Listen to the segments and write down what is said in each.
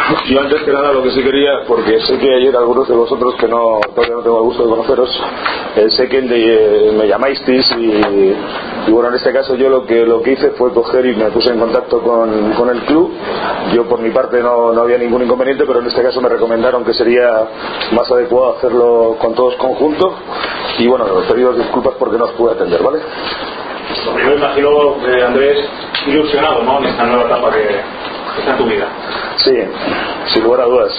Yo antes que nada lo que sí quería, porque sé que ayer algunos de vosotros que todavía no tengo el gusto de conoceros, sé que me llamasteis y bueno, en este caso yo lo que hice fue coger y me puse en contacto con el club. Yo por mi parte no había ningún inconveniente, pero en este caso me recomendaron que sería más adecuado hacerlo con todos conjuntos y bueno, os pido disculpas porque no os pude atender, ¿vale? Lo primero, imagino, Andrés, ilusionado, ¿no?, en esta nueva etapa que está en tu vida. Sí, sin lugar a dudas.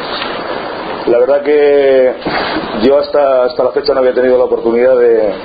La verdad que yo hasta la fecha no había tenido la oportunidad de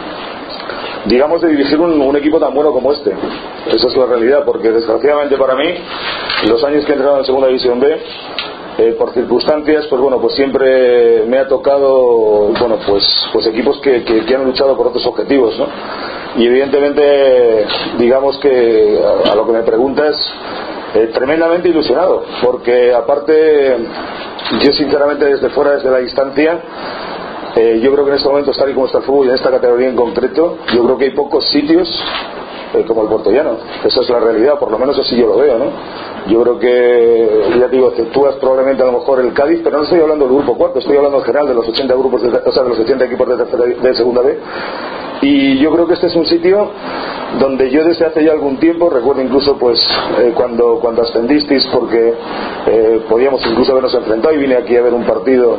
dirigir un equipo tan bueno como este. Esa es la realidad, porque desgraciadamente para mí, los años que he entrenado en Segunda División B, por circunstancias, pues siempre me ha tocado, pues equipos que han luchado por otros objetivos, ¿no? Y evidentemente, digamos que a lo que me preguntas, tremendamente ilusionado, porque aparte, yo sinceramente desde fuera, desde la distancia, yo creo que en este momento, tal y como está el fútbol y en esta categoría en concreto, yo creo que hay pocos sitios como el Puertollano. Esa es la realidad, por lo menos así yo lo veo, ¿no? Yo creo que, ya te digo, exceptúas probablemente a lo mejor el Cádiz, pero no estoy hablando del grupo cuarto, estoy hablando en general de los 80 grupos, de los 80 equipos de Segunda B. Y yo creo que este es un sitio donde yo desde hace ya algún tiempo, recuerdo incluso cuando ascendisteis, porque podíamos incluso habernos enfrentado, y vine aquí a ver un partido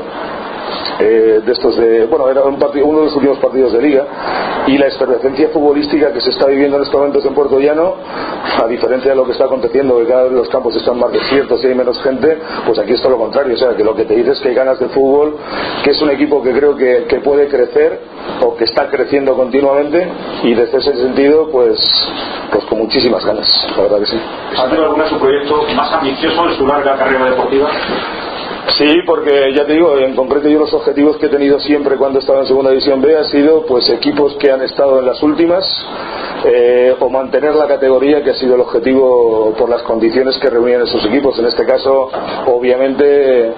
de estos era uno de los últimos partidos de liga, y la efervescencia futbolística que se está viviendo en estos momentos en Puertollano, a diferencia de lo que está aconteciendo, que cada vez los campos están más desiertos y hay menos gente, pues aquí está lo contrario. O sea, que lo que te dice es que hay ganas de fútbol, que es un equipo que creo que puede crecer, o que está creciendo continuamente, y desde ese sentido pues con muchísimas ganas, la verdad que sí. ¿Ha tenido alguna su proyecto más ambicioso en su larga carrera deportiva? Sí, porque ya te digo, en concreto yo los objetivos que he tenido siempre cuando he estado en Segunda División B ha sido pues equipos que han estado en las últimas, o mantener la categoría, que ha sido el objetivo por las condiciones que reunían esos equipos. En este caso, obviamente,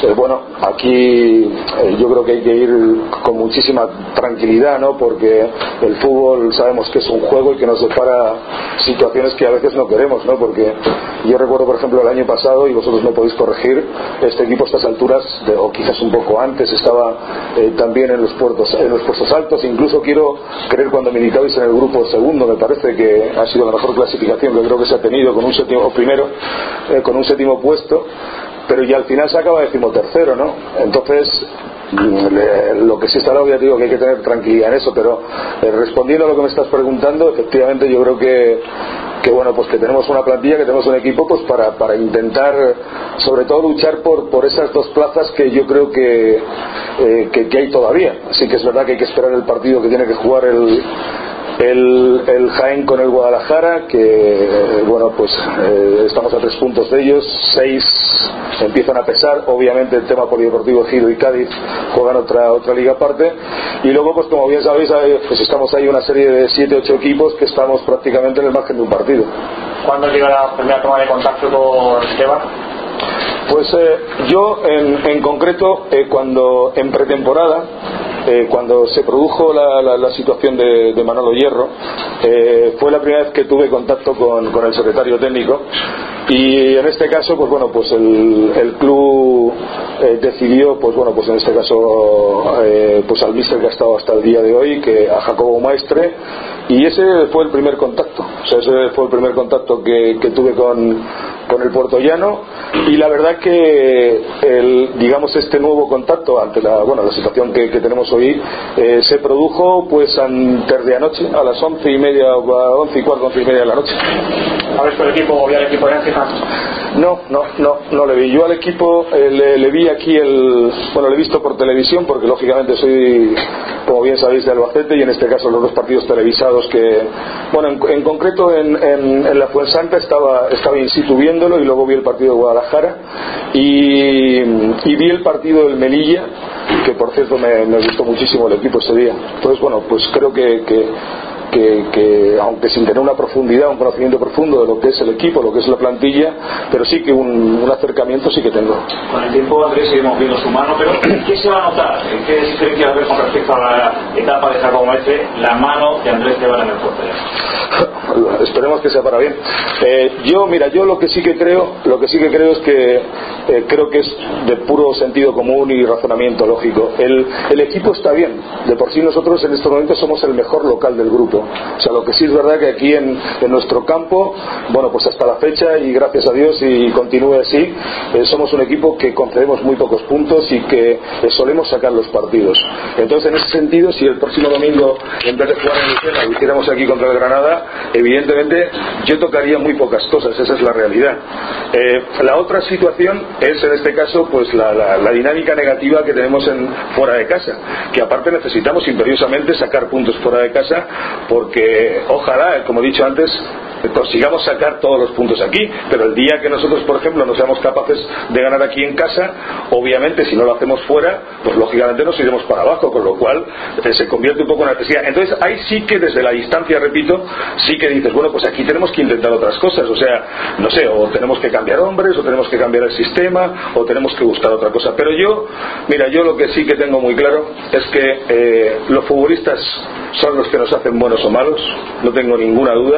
aquí yo creo que hay que ir con muchísima tranquilidad, ¿no? Porque el fútbol sabemos que es un juego y que nos depara situaciones que a veces no queremos, ¿no? Porque yo recuerdo, por ejemplo, el año pasado, y vosotros me podéis corregir, este equipo a estas alturas, o quizás un poco antes, estaba también en los puestos altos. Incluso quiero creer, cuando militabais en el grupo segundo, me parece que ha sido la mejor clasificación que creo que se ha tenido, con un séptimo puesto, pero ya al final se acaba 13º, ¿no? Entonces, lo que sí está claro, ya digo que hay que tener tranquilidad en eso, pero respondiendo a lo que me estás preguntando, efectivamente yo creo que tenemos una plantilla, que tenemos un equipo pues para intentar, sobre todo, luchar por esas dos plazas que yo creo que hay todavía. Así que es verdad que hay que esperar el partido que tiene que jugar el Jaén con el Guadalajara, que estamos a 3 puntos de ellos, 6 empiezan a pesar. Obviamente el tema polideportivo, Giro y Cádiz juegan otra liga aparte, y luego pues como bien sabéis, pues estamos ahí una serie de 7-8 equipos que estamos prácticamente en el margen de un partido. ¿Cuándo llega la primera toma de contacto con Esteban? Pues yo en concreto, cuando en pretemporada, cuando se produjo la situación de Manolo Hierro, fue la primera vez que tuve contacto con el secretario técnico, y en este caso el club decidió en este caso al míster que ha estado hasta el día de hoy, a Jacobo Maestre, y ese fue el primer contacto. O sea, ese fue el primer contacto que tuve con el puertollano, y la verdad que este nuevo contacto ante la situación que tenemos hoy se produjo antes de anoche, a las 11:30, 11:15, 11:30 de la noche. ¿Ha visto el equipo? ¿Vio el equipo de Ángel? No le vi. Yo al equipo le vi aquí lo he visto por televisión, porque lógicamente soy, como bien sabéis, de Albacete, y en este caso los dos partidos televisados en concreto en la Fuensanta estaba in situ viéndolo, y luego vi el partido de Guadalajara y vi el partido del Melilla, que por cierto me gustó muchísimo el equipo ese día. Entonces creo que aunque sin tener una profundidad, un conocimiento profundo de lo que es el equipo, lo que es la plantilla, pero sí que un acercamiento sí que tengo. Con el tiempo, Andrés, seguimos viendo su mano, pero ¿qué se va a notar? ¿Qué diferencia va a haber con respecto a la etapa de Jacobo Maestre, la mano de Andrés Esteban en el Puertollano? Esperemos que sea para bien. Yo lo que sí que creo es que creo que es de puro sentido común y razonamiento lógico. El equipo está bien, de por sí nosotros en estos momentos somos el mejor local del grupo. O sea, lo que sí es verdad que aquí en nuestro campo, bueno, pues hasta la fecha, y gracias a Dios y continúe así, somos un equipo que concedemos muy pocos puntos y que solemos sacar los partidos. Entonces, en ese sentido, si el próximo domingo, en vez de jugar en Lucena, lo hiciéramos aquí contra el Granada, evidentemente yo tocaría muy pocas cosas, esa es la realidad. La otra situación es, en este caso, pues la dinámica negativa que tenemos fuera de casa, que aparte necesitamos imperiosamente sacar puntos fuera de casa, porque ojalá, como he dicho antes, consigamos sacar todos los puntos aquí, pero el día que nosotros, por ejemplo, no seamos capaces de ganar aquí en casa, obviamente si no lo hacemos fuera, pues lógicamente nos iremos para abajo, con lo cual se convierte un poco en una necesidad. Entonces ahí sí que desde la distancia, repito, sí que dices, bueno, pues aquí tenemos que intentar otras cosas, o sea, no sé, o tenemos que cambiar hombres, o tenemos que cambiar el sistema, o tenemos que buscar otra cosa. Pero yo lo que sí que tengo muy claro es que los futbolistas son los que nos hacen buenos o malos, no tengo ninguna duda.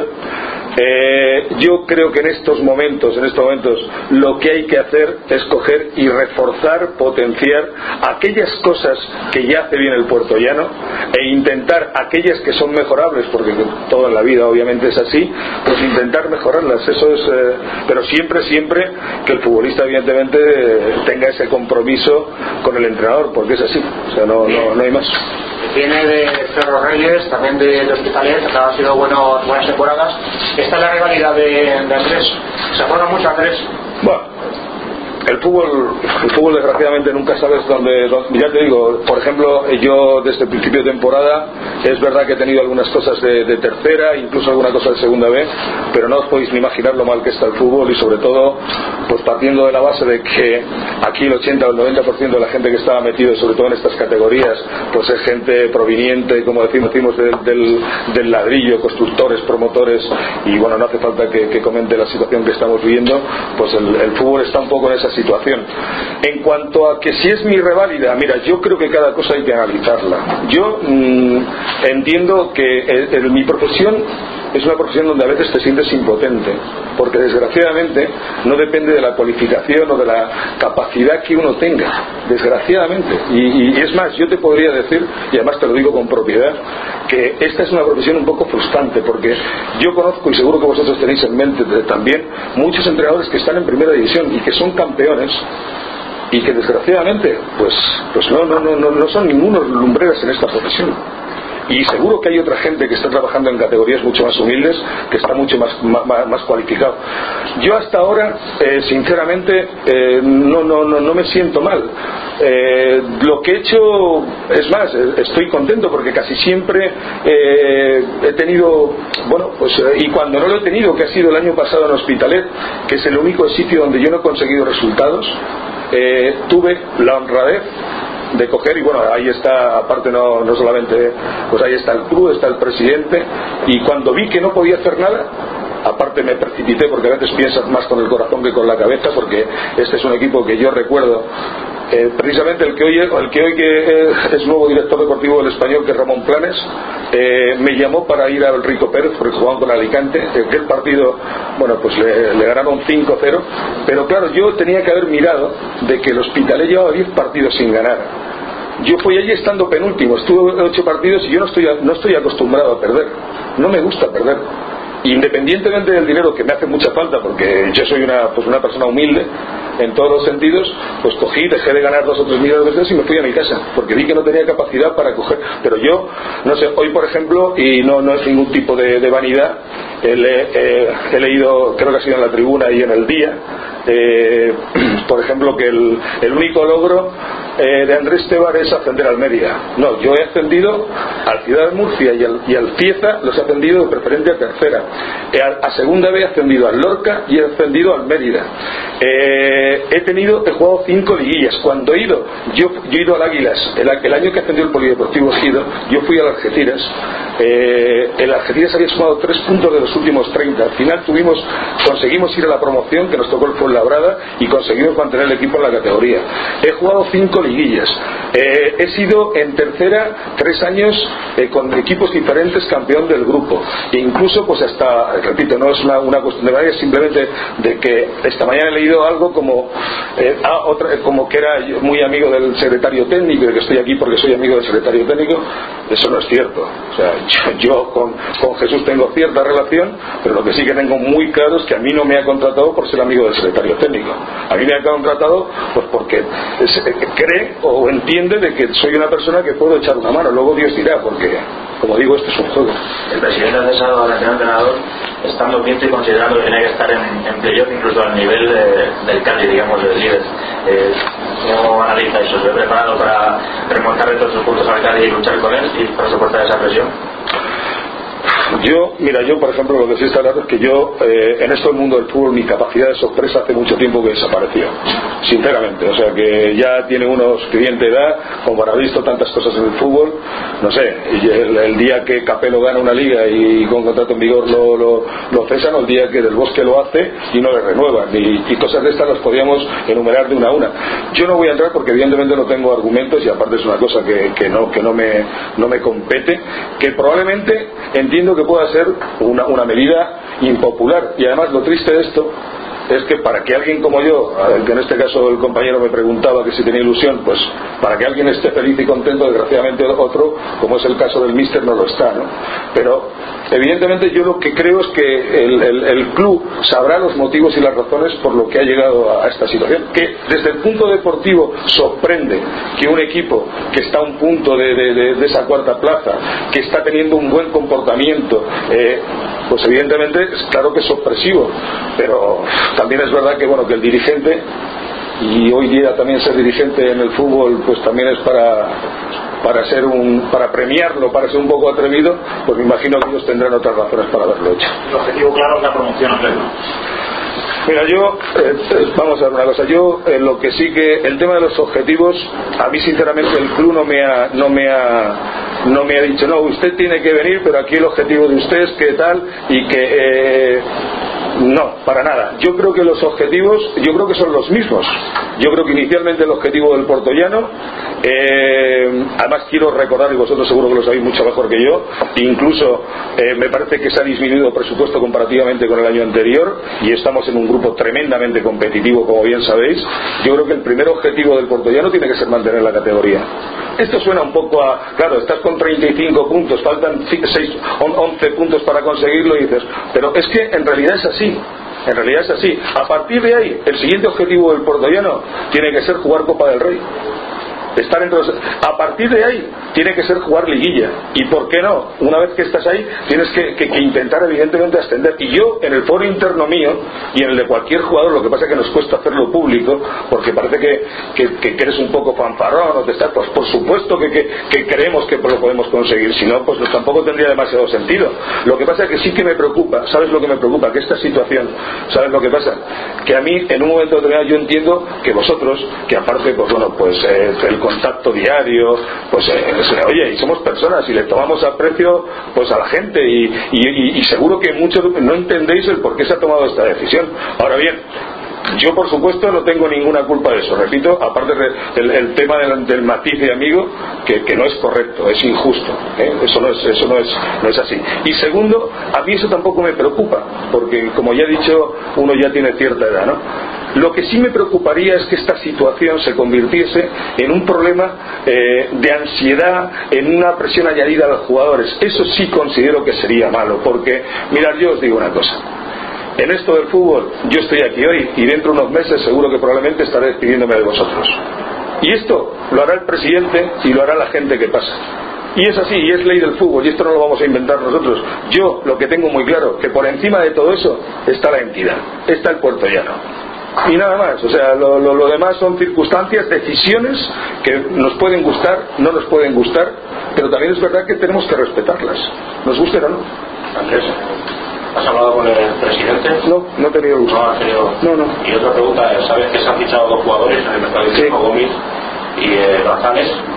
Yo creo que en estos momentos lo que hay que hacer es coger y reforzar, potenciar aquellas cosas que ya hace bien el puertollano e intentar aquellas que son mejorables, porque todo en la vida obviamente es así, pues intentar mejorarlas. Eso es, pero siempre que el futbolista evidentemente tenga ese compromiso con el entrenador, porque es así, o sea, no hay más. Viene de Cerro Reyes, también de Hospitalet, que han sido buenas temporadas. Esta es la rivalidad de Andrés. ¿Se acuerda mucho Andrés? Bueno, el fútbol desgraciadamente nunca sabes dónde, ya te digo, por ejemplo, yo desde el principio de temporada es verdad que he tenido algunas cosas de tercera, incluso alguna cosa de segunda B, pero no os podéis ni imaginar lo mal que está el fútbol, y sobre todo pues partiendo de la base de que aquí el 80 o el 90% de la gente que estaba metido, sobre todo en estas categorías, pues es gente proveniente, como decimos del ladrillo, constructores, promotores, y bueno, no hace falta que comente la situación que estamos viviendo, pues el fútbol está un poco en esa situación. En cuanto a que si es mi reválida, mira, yo creo que cada cosa hay que analizarla. Yo entiendo que mi profesión es una profesión donde a veces te sientes impotente, porque desgraciadamente no depende de la cualificación o de la capacidad que uno tenga, desgraciadamente, y es más, yo te podría decir, y además te lo digo con propiedad, que esta es una profesión un poco frustrante, porque yo conozco, y seguro que vosotros tenéis en mente también, muchos entrenadores que están en primera división y que son campeones y que desgraciadamente pues no son ningunos lumbreras en esta profesión. Y seguro que hay otra gente que está trabajando en categorías mucho más humildes, que está mucho más cualificado. Yo hasta ahora, sinceramente, no me siento mal. Lo que he hecho, es más, estoy contento porque casi siempre he tenido, bueno, pues, y cuando no lo he tenido, que ha sido el año pasado en Hospitalet, que es el único sitio donde yo no he conseguido resultados, tuve la honradez de coger, y bueno, ahí está, aparte no solamente, pues ahí está el club, está el presidente, y cuando vi que no podía hacer nada, aparte me precipité, porque a veces piensas más con el corazón que con la cabeza, porque este es un equipo que yo recuerdo, precisamente el que hoy es nuevo director deportivo del Español, que es Ramón Planes, me llamó para ir al Rico Pérez, porque jugaban con Alicante. Aquel partido, bueno, pues le ganaron 5-0, pero claro, yo tenía que haber mirado de que el Hospitalet llevaba 10 partidos sin ganar. Yo fui allí estando penúltimo, estuve 8 partidos y yo no estoy acostumbrado a perder, no me gusta perder. Independientemente del dinero, que me hace mucha falta, porque yo soy una persona humilde en todos los sentidos, pues cogí, dejé de ganar 2 o 3 millones de pesos y me fui a mi casa, porque vi que no tenía capacidad para coger. Pero yo, no sé, hoy por ejemplo, y no es ningún tipo de vanidad, he leído, creo que ha sido en La Tribuna y en El Día, por ejemplo, que el único logro de Andrés Tebar es ascender al Mérida. No, yo he ascendido al Ciudad de Murcia y al Cieza, los he ascendido de preferente a tercera. A segunda B he ascendido al Lorca y he ascendido al Mérida. He jugado 5 liguillas. Cuando he ido, yo he ido al Águilas, el año que ascendió el Polideportivo Ejido, yo fui al Algeciras. El Algeciras había sumado 3 puntos de los últimos 30. Al final conseguimos ir a la promoción, que nos tocó el Fuenlabrada, y conseguimos mantener el equipo en la categoría. He jugado 5 liguillas. He sido en tercera 3 años con equipos diferentes campeón del grupo, e incluso pues hasta, repito, no es una cuestión de manera, simplemente de que esta mañana he leído algo como como que era muy amigo del secretario técnico, que estoy aquí porque soy amigo del secretario técnico. Eso no es cierto. O sea, yo con Jesús tengo cierta relación, pero lo que sí que tengo muy claro es que a mí no me ha contratado por ser amigo del secretario técnico. A mí me ha contratado pues porque cree o entiende de que soy una persona que puedo echar una mano. Luego Dios dirá, porque como digo, esto es un juego. El presidente ha cesado al anterior entrenador estando quinto y considerando que tenía que estar en playoff, incluso al nivel del Cádiz, digamos, del líder. ¿Cómo analiza eso? ¿Se ve preparado para remontarle todos sus puntos al Cádiz y luchar con él y para soportar esa presión? Yo por ejemplo, lo que sí está claro es que yo en esto del mundo del fútbol mi capacidad de sorpresa hace mucho tiempo que desapareció, sinceramente. O sea que ya tiene unos clientes de edad, como para haber visto tantas cosas en el fútbol, no sé, y el día que Capello gana una liga y con contrato en vigor lo cesan, o el día que Del Bosque lo hace y no le renuevan, y cosas de estas las podíamos enumerar de una a una. Yo no voy a entrar porque evidentemente no tengo argumentos, y aparte es una cosa que no me compete, que probablemente entiendo que pueda ser una medida impopular. Y además lo triste de esto es que para que alguien como yo, que en este caso el compañero me preguntaba que si tenía ilusión, pues para que alguien esté feliz y contento, desgraciadamente otro, como es el caso del míster, no lo está, ¿no? Pero evidentemente yo lo que creo es que el club sabrá los motivos y las razones por lo que ha llegado a esta situación, que desde el punto deportivo sorprende que un equipo que está a un punto de esa cuarta plaza, que está teniendo un buen comportamiento, pues evidentemente es claro que es sorpresivo, pero también es verdad que que el dirigente, y hoy día también ser dirigente en el fútbol pues también es para premiarlo, para ser un poco atrevido, pues me imagino que ellos tendrán otras razones para haberlo hecho. El objetivo claro es la promoción, ¿no? Mira, vamos a ver una cosa. Yo lo que sí que el tema de los objetivos, a mí sinceramente el club no me ha dicho no, usted tiene que venir, pero aquí el objetivo de usted es que tal y que no, para nada. Yo creo que los objetivos, son los mismos. Yo creo que inicialmente el objetivo del Portollano, además quiero recordar, y vosotros seguro que lo sabéis mucho mejor que yo, incluso me parece que se ha disminuido el presupuesto comparativamente con el año anterior, y estamos en un grupo tremendamente competitivo, como bien sabéis. Yo creo que el primer objetivo del Portollano tiene que ser mantener la categoría. Esto suena un poco claro, estás con 35 puntos, faltan 11 puntos para conseguirlo, y dices, pero es que en realidad es así. A partir de ahí, el siguiente objetivo del Portollano tiene que ser jugar Copa del Rey. A partir de ahí tiene que ser jugar liguilla, y por qué no, una vez que estás ahí tienes que intentar evidentemente ascender. Y yo en el foro interno mío y en el de cualquier jugador, lo que pasa es que nos cuesta hacerlo público porque parece que eres un poco fanfarrón o te estás, pues por supuesto que creemos que lo podemos conseguir, si no pues tampoco tendría demasiado sentido. Lo que pasa es que sí que me preocupa, ¿sabes lo que me preocupa? Que esta situación, ¿sabes lo que pasa? Que a mí en un momento determinado yo entiendo que vosotros, que aparte pues el contacto diario, pues oye, y somos personas y le tomamos aprecio pues a la gente, y seguro que muchos no entendéis el por qué se ha tomado esta decisión. Ahora bien, yo por supuesto no tengo ninguna culpa de eso, repito, aparte el tema del matiz de amigo, que no es correcto, es injusto, eso no es así. Y segundo, a mí eso tampoco me preocupa, porque como ya he dicho, uno ya tiene cierta edad, ¿no? Lo que sí me preocuparía es que esta situación se convirtiese en un problema de ansiedad, en una presión añadida a los jugadores. Eso sí considero que sería malo, porque mirad, yo os digo una cosa. En esto del fútbol, yo estoy aquí hoy y dentro de unos meses seguro que probablemente estaré despidiéndome de vosotros. Y esto lo hará el presidente y lo hará la gente que pasa. Y es así, y es ley del fútbol, y esto no lo vamos a inventar nosotros. Yo lo que tengo muy claro, que por encima de todo eso está la entidad, está el Portollano. Y nada más, o sea, lo demás son circunstancias, decisiones que nos pueden gustar, no nos pueden gustar, pero también es verdad que tenemos que respetarlas, nos guste o no. Andrés, ¿has hablado con el presidente? No he tenido gusto. No. Y otra pregunta, ¿sabes que se han fichado dos jugadores en el mercado de Gómez y González?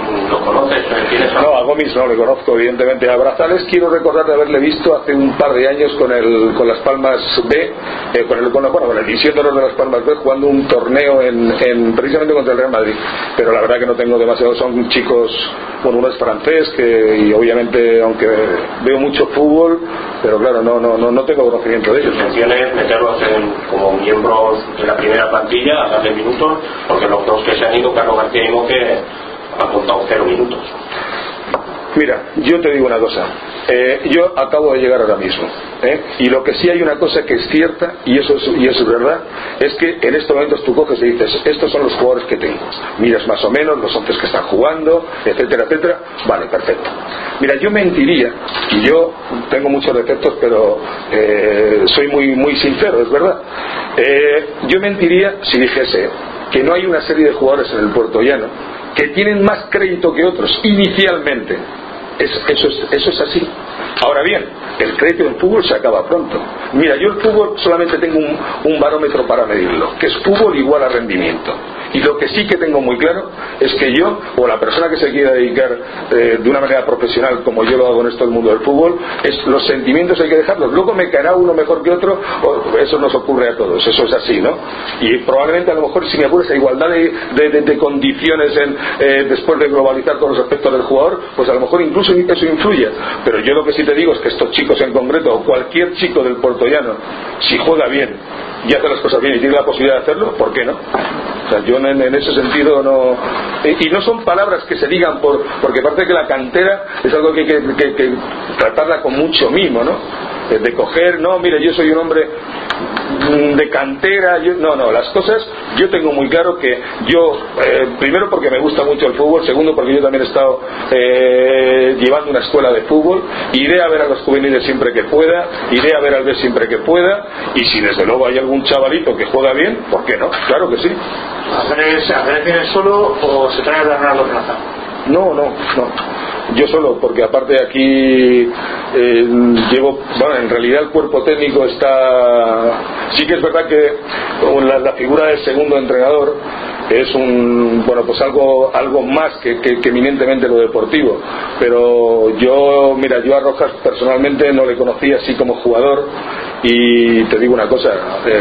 ¿Lo conoces? No, a Gomis no le conozco, evidentemente. A Brazales quiero recordar de haberle visto hace un par de años con las Palmas B, con la división de honor de las Palmas B, jugando un torneo precisamente contra el Real Madrid. Pero la verdad que no tengo demasiado, son chicos, bueno, uno es francés, y obviamente, aunque veo mucho fútbol, pero claro, no tengo conocimiento de ellos. La intención es meterlos como miembros de la primera plantilla, a darle minutos, porque los dos que se han ido, Carlos García y Moque, han contado 0 minutos. Mira, yo te digo una cosa, yo acabo de llegar ahora mismo, y lo que sí hay una cosa que es cierta, y eso es verdad, es que en estos momentos tú coges y dices, estos son los jugadores que tengo, miras más o menos los 11 que están jugando, etcétera, etcétera, vale, perfecto. Mira, yo mentiría, y yo tengo muchos defectos, pero soy muy sincero, es verdad, yo mentiría si dijese que no hay una serie de jugadores en el puertollano que tienen más crédito que otros inicialmente. Eso es así. Ahora bien, el crédito del fútbol se acaba pronto. Mira, yo el fútbol solamente tengo un barómetro para medirlo, que es fútbol igual a rendimiento. Y lo que sí que tengo muy claro es que yo, o la persona que se quiera dedicar de una manera profesional, como yo lo hago en esto del mundo del fútbol, los sentimientos hay que dejarlos. Luego me caerá uno mejor que otro, eso nos ocurre a todos, eso es así, ¿no? Y probablemente a lo mejor, si me apuras, a igualdad de condiciones después de globalizar todos los aspectos del jugador, pues a lo mejor incluso eso influye. Pero yo lo que sí te digo es que estos chicos en concreto, o cualquier chico del puertollano, si juega bien y hace las cosas bien y tiene la posibilidad de hacerlo, ¿por qué no? O sea, yo en ese sentido no. Y no son palabras que se digan porque parece que la cantera es algo que hay que tratarla con mucho mimo, ¿no? De coger, no, mire, yo soy un hombre de cantera, no, las cosas yo tengo muy claro que yo, primero porque me gusta mucho el fútbol, segundo porque yo también he estado llevando una escuela de fútbol, iré a ver a los juveniles siempre que pueda, iré a ver al B siempre que pueda, y si desde luego hay algún chavalito que juega bien, ¿por qué no? Claro que sí. ¿Andrés viene solo o se trae a Bernardo Plaza? No, yo solo, porque aparte de aquí llevo, bueno, en realidad el cuerpo técnico está, sí que es verdad que la figura del segundo entrenador es pues algo más que eminentemente lo deportivo, pero yo a Rojas personalmente no le conocí así como jugador, y te digo una cosa,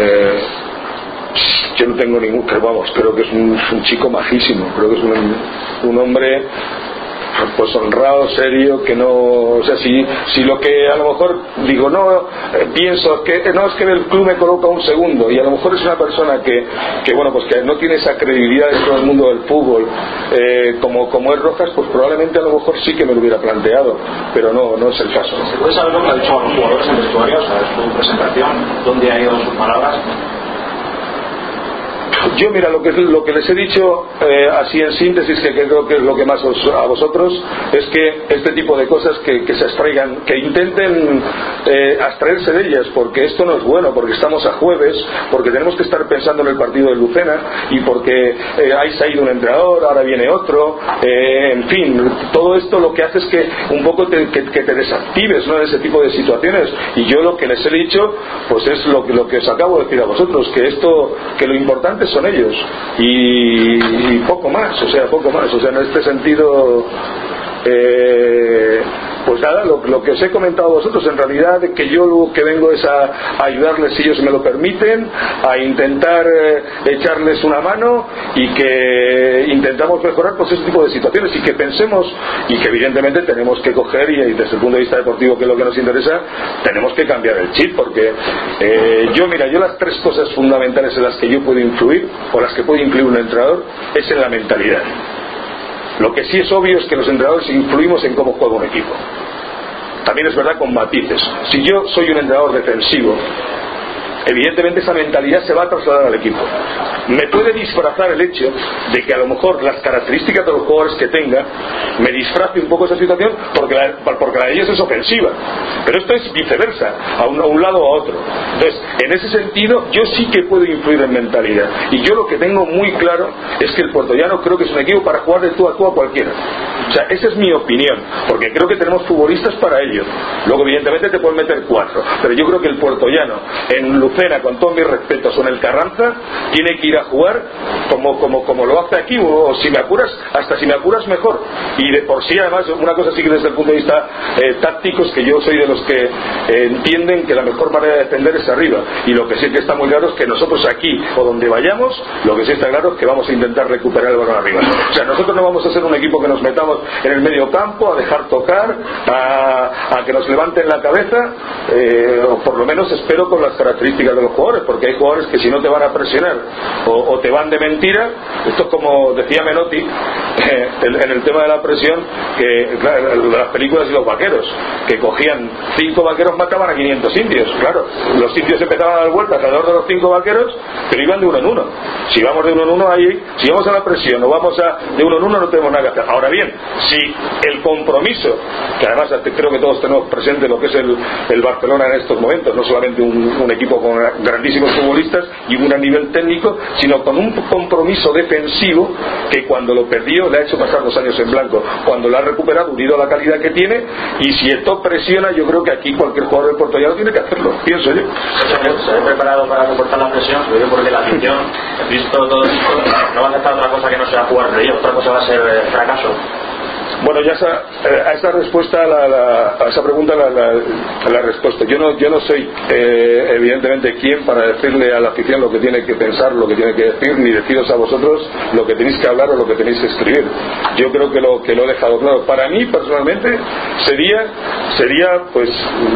yo no tengo creo que es un chico majísimo, creo que es un hombre pues honrado, serio, que no, o sea, si lo que a lo mejor digo, pienso que no, es que en el club me coloca un segundo, y a lo mejor es una persona que no tiene esa credibilidad dentro del mundo del fútbol, como es Rojas, pues probablemente a lo mejor sí que me lo hubiera planteado, pero no es el caso. ¿Se puede saber lo que ha dicho a los jugadores en el vestuario? O sea, su presentación, dónde ha ido sus palabras? Yo, mira, lo que les he dicho así en síntesis, que creo que es lo que más a vosotros, es que este tipo de cosas que se abstraigan, que intenten abstraerse de ellas, porque esto no es bueno, porque estamos a jueves, porque tenemos que estar pensando en el partido de Lucena, y porque ahí se ha ido un entrenador, ahora viene otro, en fin, todo esto lo que hace es que un poco que te desactives, ¿no?, en ese tipo de situaciones. Y yo lo que les he dicho pues es lo que os acabo de decir a vosotros, que lo importante son ellos, y poco más, o sea, en este sentido, pues nada, lo que os he comentado a vosotros, en realidad que yo lo que vengo es a ayudarles, si ellos me lo permiten, a intentar echarles una mano, y que intentamos mejorar pues ese tipo de situaciones, y que pensemos, y que evidentemente tenemos que coger, y desde el punto de vista deportivo, que es lo que nos interesa, tenemos que cambiar el chip, porque yo las 3 cosas fundamentales en las que yo puedo influir, o las que puede influir un entrenador, es en la mentalidad. Lo que sí es obvio es que los entrenadores influimos en cómo juega un equipo. También es verdad con matices. Si yo soy un entrenador defensivo, evidentemente esa mentalidad se va a trasladar al equipo. Me puede disfrazar el hecho de que a lo mejor las características de los jugadores que tenga me disfrace un poco esa situación, porque la de ellos es ofensiva, pero esto es viceversa, a un lado o a otro. Entonces, en ese sentido, yo sí que puedo influir en mentalidad, y yo lo que tengo muy claro es que el puertollano creo que es un equipo para jugar de tú a tú a cualquiera. O sea, esa es mi opinión, porque creo que tenemos futbolistas para ello. Luego evidentemente te pueden meter 4, pero yo creo que el puertollano en Lucena, con todos mis respetos, o en el Carranza, tiene que ir a jugar como lo hace aquí, o si me apuras, hasta si me apuras mejor. Y de por sí, además, una cosa sí que desde el punto de vista táctico es que yo soy de los que entienden que la mejor manera de defender es arriba, y lo que sí que está muy claro es que nosotros aquí o donde vayamos, lo que sí está claro es que vamos a intentar recuperar el balón arriba. O sea, nosotros no vamos a ser un equipo que nos metamos en el medio campo a dejar tocar, a que nos levanten la cabeza, o por lo menos espero con las características de los jugadores, porque hay jugadores que si no te van a presionar o te van de mentira. Esto es como decía Menotti en el tema de la presión, que claro, las películas y los vaqueros, que cogían 5 vaqueros, mataban a 500 indios. Claro, los indios empezaban a dar vueltas alrededor de los 5 vaqueros, pero iban de uno en uno. Si vamos de uno en uno, ahí, si vamos a la presión o vamos de uno en uno, no tenemos nada que hacer. Ahora bien, si el compromiso, que además creo que todos tenemos presente lo que es el Barcelona en estos momentos, no solamente un equipo con grandísimos futbolistas y un gran nivel técnico, sino con un compromiso defensivo que cuando lo perdió le ha hecho pasar 2 años en blanco. Cuando lo ha recuperado, unido a la calidad que tiene, y si esto presiona, yo creo que aquí cualquier jugador del Porto Llano tiene que hacerlo, pienso yo. ¿Se ha preparado para soportar la presión? Porque la afición, visto todo esto, no va a aceptar otra cosa que no sea jugar de ellos, otra cosa va a ser fracaso. Bueno, ya a esa respuesta, a esa pregunta la respuesta. Yo no soy evidentemente quien para decirle a la afición lo que tiene que pensar, lo que tiene que decir, ni deciros a vosotros lo que tenéis que hablar o lo que tenéis que escribir. Yo creo que lo he dejado claro. Para mí personalmente sería pues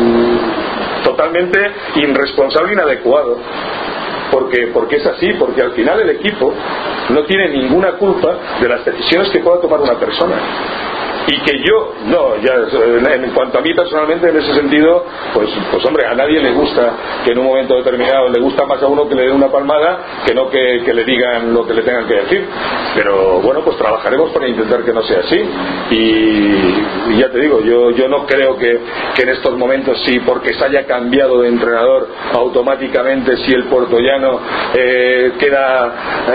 totalmente irresponsable e inadecuado. Porque es así, porque al final el equipo no tiene ninguna culpa de las decisiones que pueda tomar una persona. Y que yo, en cuanto a mí personalmente, en ese sentido, pues hombre, a nadie le gusta que en un momento determinado, le gusta más a uno que le den una palmada que no que le digan lo que le tengan que decir. Pero bueno, pues trabajaremos para intentar que no sea así. Y ya te digo, yo no creo que en estos momentos, sí, porque se haya cambiado de entrenador, automáticamente, si el Porto Llano queda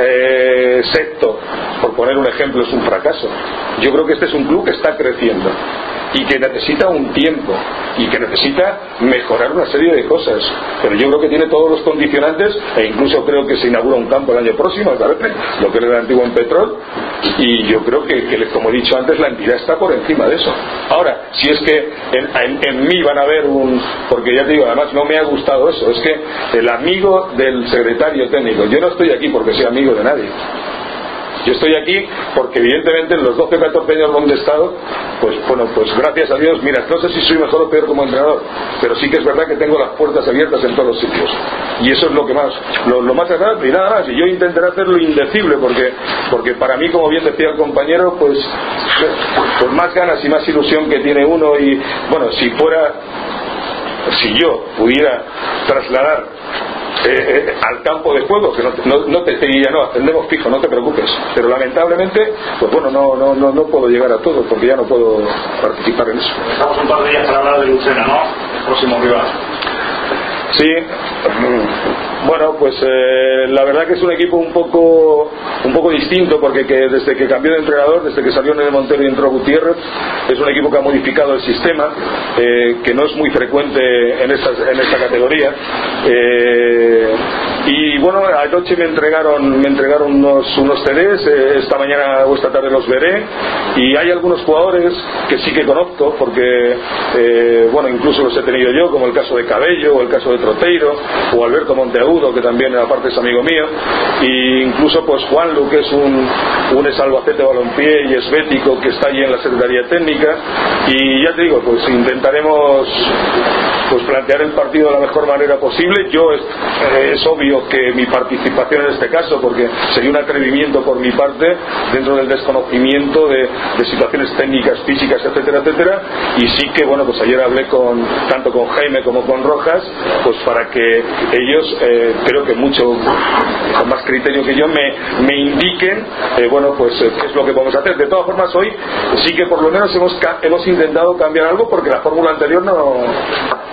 sexto, por poner un ejemplo, es un fracaso. Yo creo que este es un club que está creciendo y que necesita un tiempo y que necesita mejorar una serie de cosas, pero yo creo que tiene todos los condicionantes, e incluso creo que se inaugura un campo el año próximo, ¿sabes? Lo que era el antiguo en Petrol, y yo creo que como he dicho antes, la entidad está por encima de eso. Ahora, si es que en mí van a ver porque ya te digo, además no me ha gustado eso, es que el amigo del secretario técnico, yo no estoy aquí porque sea amigo de nadie. Yo estoy aquí porque evidentemente en los 12 o 14 años donde he estado, pues gracias a Dios, mira, no sé si soy mejor o peor como entrenador, pero sí que es verdad que tengo las puertas abiertas en todos los sitios, y eso es lo más agradable, y nada más. Y yo intentaré hacer lo indecible, porque para mí, como bien decía el compañero, pues más ganas y más ilusión que tiene uno. Y bueno, si yo pudiera trasladar al campo de juego, que no te diría, no, atendemos fijo, no te preocupes, pero lamentablemente, pues bueno, no puedo llegar a todo, porque ya no puedo participar en eso. Estamos un par de días para hablar de Lucena, ¿no? El próximo rival. Sí, bueno, pues la verdad que es un equipo un poco distinto, porque desde que cambió de entrenador, desde que salió Nene Montero y entró Gutiérrez, es un equipo que ha modificado el sistema, que no es muy frecuente en esta categoría. Y bueno, anoche me entregaron unos CDs, esta mañana o esta tarde los veré, y hay algunos jugadores que sí que conozco, porque bueno, incluso los he tenido yo, como el caso de Cabello o el caso de Troteiro o Alberto Monteagudo, que también aparte es amigo mío, e incluso pues Juanlu, que es un ex-Albacete Balompié y es bético, que está allí en la Secretaría Técnica. Y ya te digo, pues intentaremos pues plantear el partido de la mejor manera posible. Yo es obvio que mi participación en este caso, porque sería un atrevimiento por mi parte, dentro del desconocimiento de situaciones técnicas, físicas, etcétera, etcétera. Y sí que bueno, pues ayer hablé tanto con Jaime como con Rojas, pues para que ellos, creo que mucho con más criterio que yo, me indiquen bueno, pues qué es lo que podemos hacer. De todas formas, hoy sí que por lo menos hemos intentado cambiar algo, porque la fórmula anterior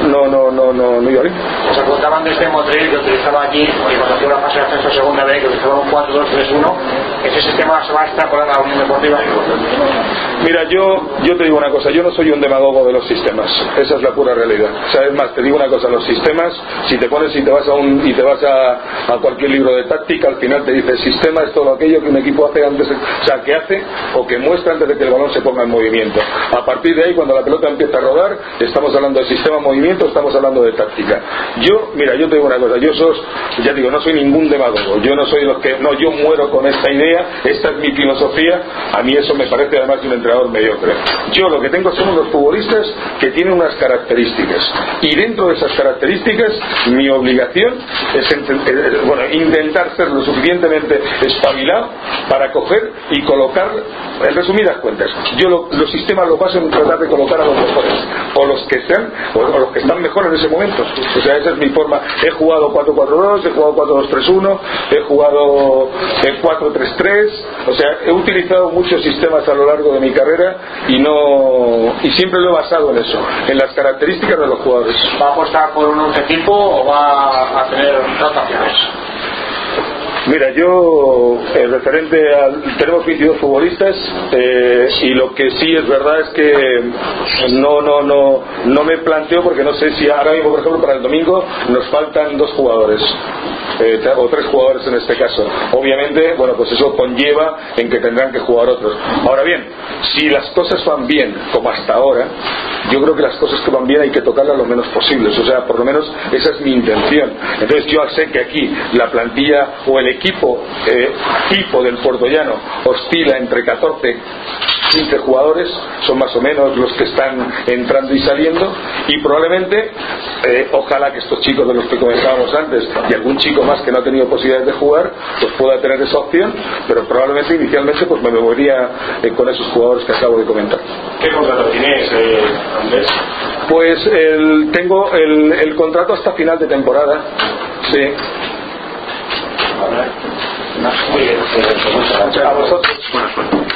no iba bien. Se apuntaban desde Motril, que utilizaba aquí, y cuando tuvo la fase de ascenso segunda vez, que utilizaba un 4-2-3-1. ¿Ese sistema se va a extrapolar a la Unión Deportiva? Mira, yo te digo una cosa, yo no soy un demagogo de los sistemas, esa es la pura realidad. O sea, es más, te digo una cosa, los sistemas, si te pones y te vas a cualquier libro de táctica, al final te dice: el sistema es todo aquello que un equipo hace antes, o sea, que hace o que muestra antes de que el balón se ponga en movimiento. A partir de ahí, cuando la pelota empieza a rodar, estamos hablando de sistema movimiento, estamos hablando de táctica. Yo te digo una cosa, ya digo, no soy ningún demagogo, yo no soy los que, no, yo muero con esta idea, esta es mi filosofía. A mí eso me parece además de un entrenador mediocre. Yo lo que tengo son unos futbolistas que tienen unas características, y dentro de esas características mi obligación es intentar ser lo suficientemente espabilado para coger y colocar, en resumidas cuentas, yo los sistemas los baso en tratar de colocar a los mejores, o los que están mejor en ese momento. O sea, esa es mi forma. He jugado 4-4-2, he jugado 4-2-3-1, he jugado 4-3-3, o sea, he utilizado muchos sistemas a lo largo de mi carrera y siempre lo he basado en eso, en las características de los jugadores. ¿Va a apostar por un 11 tipo o va a tener rotaciones? Mira, yo tenemos 22 futbolistas, y lo que sí es verdad es que no me planteo, porque no sé si ahora mismo, por ejemplo, para el domingo nos faltan 2 jugadores, o 3 jugadores en este caso. Obviamente, pues eso conlleva en que tendrán que jugar otros. Ahora bien, si las cosas van bien como hasta ahora, yo creo que las cosas que van bien hay que tocarlas lo menos posibles. O sea, por lo menos esa es mi intención. Entonces yo sé que aquí la plantilla o el equipo tipo del Puertollano oscila entre 14 15 jugadores, son más o menos los que están entrando y saliendo, y probablemente ojalá que estos chicos de los que comentábamos antes y algún chico más que no ha tenido posibilidades de jugar pues pueda tener esa opción, pero probablemente inicialmente pues me movería con esos jugadores que acabo de comentar. ¿Qué contrato tienes, Andrés? Pues tengo el contrato hasta final de temporada. Sí. Muy bien, muchas gracias a vosotros. Buena suerte.